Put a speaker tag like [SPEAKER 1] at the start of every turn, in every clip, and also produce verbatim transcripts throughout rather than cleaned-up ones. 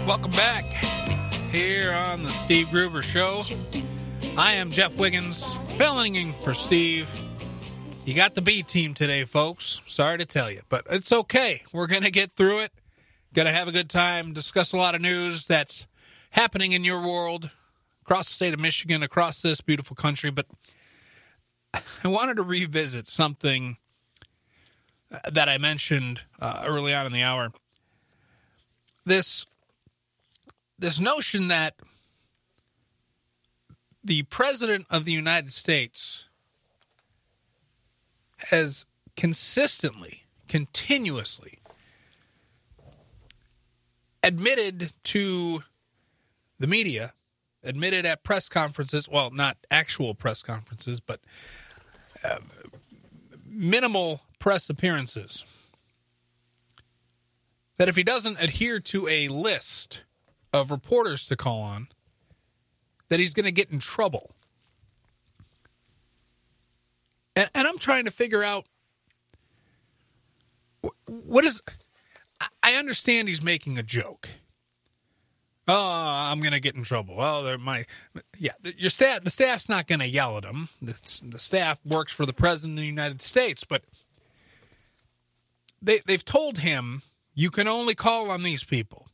[SPEAKER 1] Welcome back here on the Steve Gruber Show. I am Jeff Wiggins, filling in for Steve. You got the B team today, folks. Sorry to tell you, but it's okay. We're going to get through it. Going to have a good time, discuss a lot of news that's happening in your world, across the state of Michigan, across this beautiful country. But I wanted to revisit something that I mentioned uh, early on in the hour. This, this notion that the President of the United States has consistently, continuously admitted to the media, admitted at press conferences, well, not actual press conferences, but uh, minimal press appearances, that if he doesn't adhere to a list of reporters to call on, that he's going to get in trouble. And, and I'm trying to figure out, what is... I understand he's making a joke. Oh, I'm going to get in trouble. Well, they're my, yeah, your staff, the staff's not going to yell at him. The, the staff works for the President of the United States, but they, they've told him, you can only call on these people.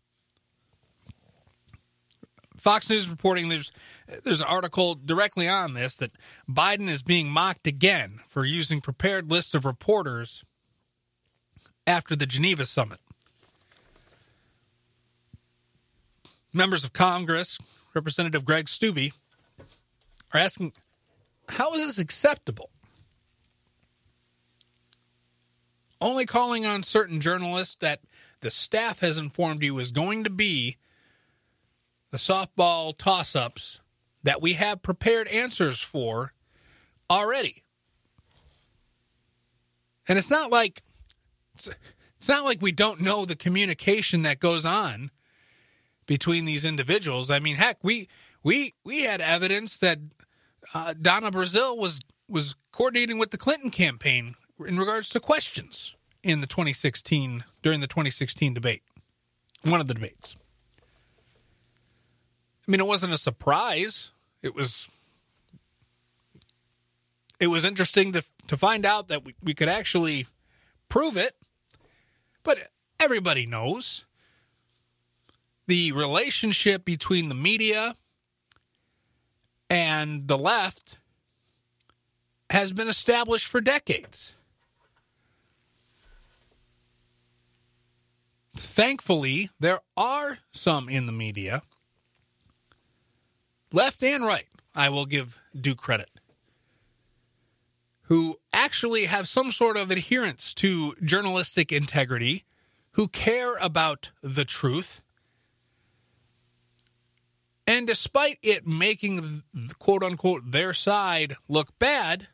[SPEAKER 1] Fox News reporting there's there's an article directly on this, that Biden is being mocked again for using prepared lists of reporters after the Geneva summit. Members of Congress, Representative Greg Steube, are asking, how is this acceptable? Only calling on certain journalists that the staff has informed you is going to be the softball toss-ups that we have prepared answers for already. And it's not like it's, it's not like we don't know the communication that goes on between these individuals. I mean, heck, we we we had evidence that uh, Donna Brazile was was coordinating with the Clinton campaign in regards to questions in the twenty sixteen during the twenty sixteen debate, one of the debates. I mean, it wasn't a surprise. It was it was interesting to to find out that we, we could actually prove it. But everybody knows the relationship between the media and the left has been established for decades. Thankfully, there are some in the media, left and right, I will give due credit, who actually have some sort of adherence to journalistic integrity, who care about the truth. And despite it making, quote-unquote, their side look bad,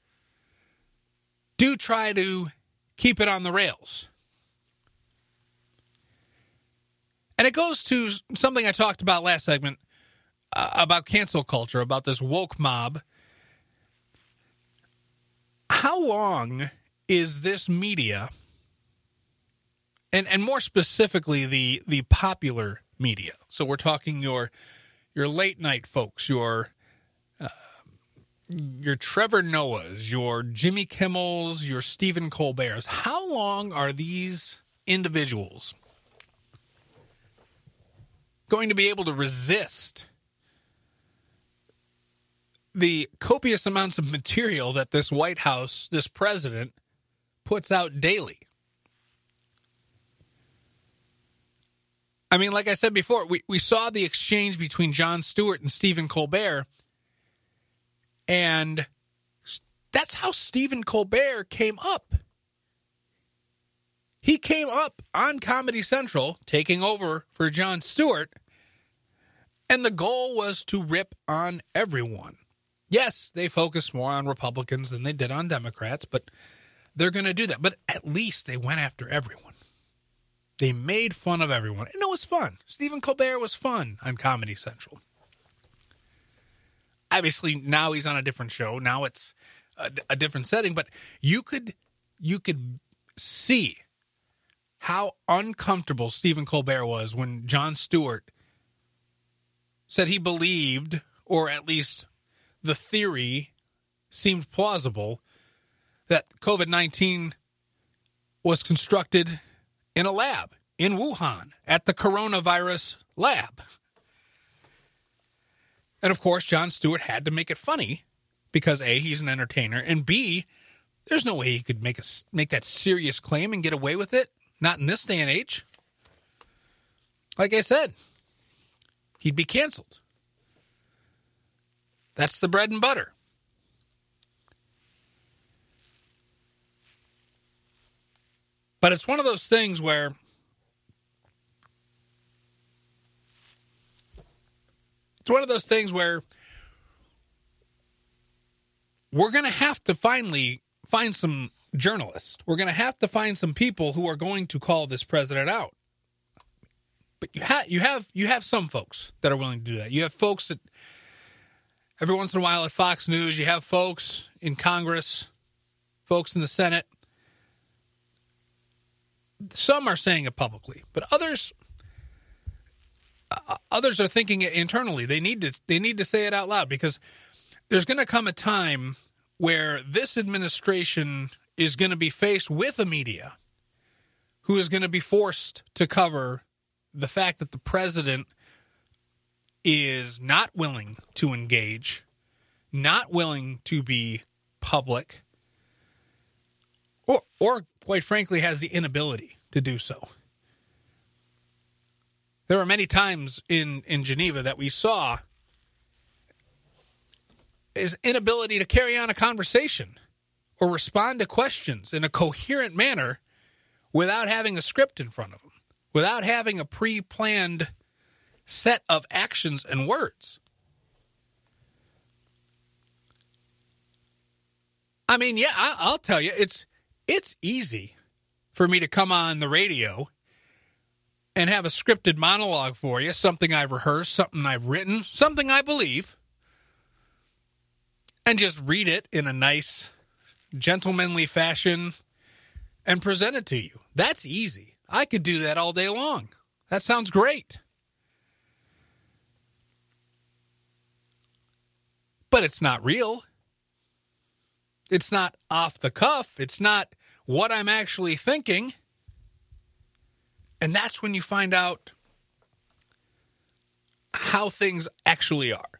[SPEAKER 1] do try to keep it on the rails. And it goes to something I talked about last segment, uh, about cancel culture, about this woke mob. How long is this media, and, and more specifically the, the popular media, so we're talking your... your late night folks, your uh, your Trevor Noahs, your Jimmy Kimmels, your Stephen Colberts. How long are these individuals going to be able to resist the copious amounts of material that this White House, this president, puts out daily? I mean, like I said before, we, we saw the exchange between Jon Stewart and Stephen Colbert, and that's how Stephen Colbert came up. He came up on Comedy Central, taking over for Jon Stewart, and the goal was to rip on everyone. Yes, they focused more on Republicans than they did on Democrats, but they're going to do that. But at least they went after everyone. They made fun of everyone. And it was fun. Stephen Colbert was fun on Comedy Central. Obviously, now he's on a different show. Now it's a, a different setting. But you could you could see how uncomfortable Stephen Colbert was when Jon Stewart said he believed, or at least the theory seemed plausible, that COVID nineteen was constructed in a lab in Wuhan at the coronavirus lab. And of course, Jon Stewart had to make it funny because A, he's an entertainer, and B, there's no way he could make a, make that serious claim and get away with it. Not in this day and age. Like I said, he'd be canceled. That's the bread and butter. But it's one of those things where it's one of those things where we're going to have to finally find some journalists. We're going to have to find some people who are going to call this president out. But you have you have you have some folks that are willing to do that. You have folks that every once in a while at Fox News, you have folks in Congress, folks in the Senate. Some are saying it publicly, but others uh, others are thinking it internally. They need to they need to say it out loud, because there's going to come a time where this administration is going to be faced with a media who is going to be forced to cover the fact that the president is not willing to engage, not willing to be public, or, or quite frankly, has the inability to do so. There were many times in, in Geneva that we saw his inability to carry on a conversation or respond to questions in a coherent manner without having a script in front of him, without having a pre-planned set of actions and words. I mean, yeah, I, I'll tell you, it's it's easy for me to come on the radio and have a scripted monologue for you, something I've rehearsed, something I've written, something I believe, and just read it in a nice, gentlemanly fashion and present it to you. That's easy. I could do that all day long. That sounds great. But it's not real. It's not off the cuff. It's not what I'm actually thinking. And that's when you find out how things actually are.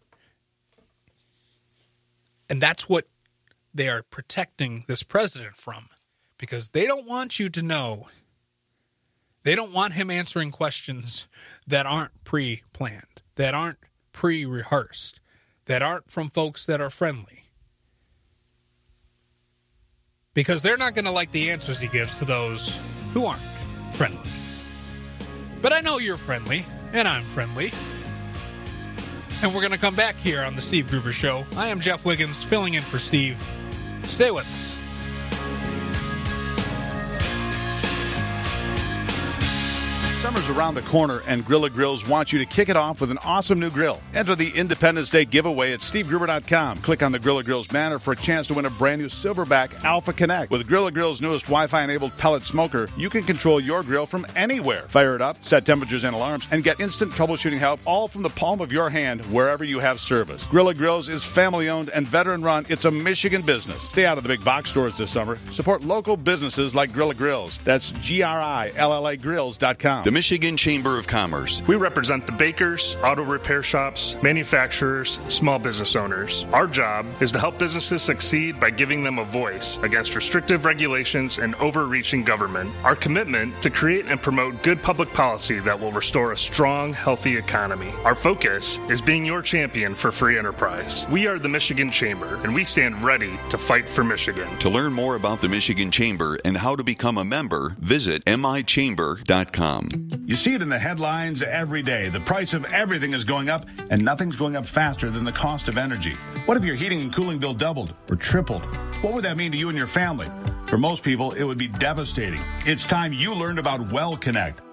[SPEAKER 1] And that's what they are protecting this president from, because they don't want you to know. They don't want him answering questions that aren't pre-planned, that aren't pre-rehearsed, that aren't from folks that are friendly. Because they're not going to like the answers he gives to those who aren't friendly. But I know you're friendly, and I'm friendly. And we're going to come back here on the Steve Gruber Show. I am Jeff Wiggins, filling in for Steve. Stay with us.
[SPEAKER 2] Summer's around the corner, and Grilla Grills wants you to kick it off with an awesome new grill. Enter the Independence Day giveaway at steve gruber dot com. Click on the Grilla Grills banner for a chance to win a brand new Silverback Alpha Connect. With Grilla Grills' newest Wi-Fi enabled pellet smoker, you can control your grill from anywhere. Fire it up, set temperatures and alarms, and get instant troubleshooting help, all from the palm of your hand wherever you have service. Grilla Grills is family-owned and veteran-run. It's a Michigan business. Stay out of the big box stores this summer. Support local businesses like Grilla Grills. That's G R I L L A grills dot com.
[SPEAKER 3] The Michigan Chamber of Commerce.
[SPEAKER 4] We represent the bakers, auto repair shops, manufacturers, small business owners. Our job is to help businesses succeed by giving them a voice against restrictive regulations and overreaching government. Our commitment to create and promote good public policy that will restore a strong, healthy economy. Our focus is being your champion for free enterprise. We are the Michigan Chamber, and we stand ready to fight for Michigan.
[SPEAKER 3] To learn more about the Michigan Chamber and how to become a member, visit m i chamber dot com.
[SPEAKER 2] You see it in the headlines every day. The price of everything is going up, and nothing's going up faster than the cost of energy. What if your heating and cooling bill doubled or tripled? What would that mean to you and your family? For most people, it would be devastating. It's time you learned about Well Connect.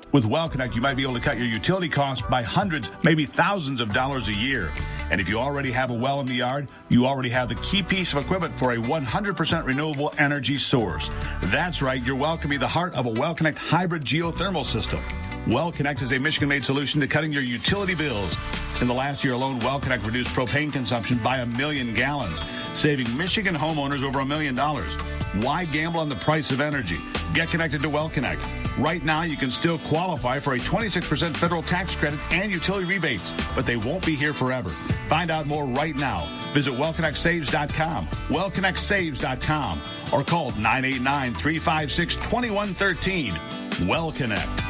[SPEAKER 2] With WellConnect, you might be able to cut your utility costs by hundreds, maybe thousands of dollars a year. And if you already have a well in the yard, you already have the key piece of equipment for a one hundred percent renewable energy source. That's right, your well can be the heart of a WellConnect hybrid geothermal system. WellConnect is a Michigan-made solution to cutting your utility bills. In the last year alone, WellConnect reduced propane consumption by a million gallons, saving Michigan homeowners over a million dollars. Why gamble on the price of energy? Get connected to WellConnect. Right now, you can still qualify for a twenty-six percent federal tax credit and utility rebates, but they won't be here forever. Find out more right now. Visit well connect saves dot com, well connect saves dot com, or call nine eight nine, three five six, two one one three. WellConnect.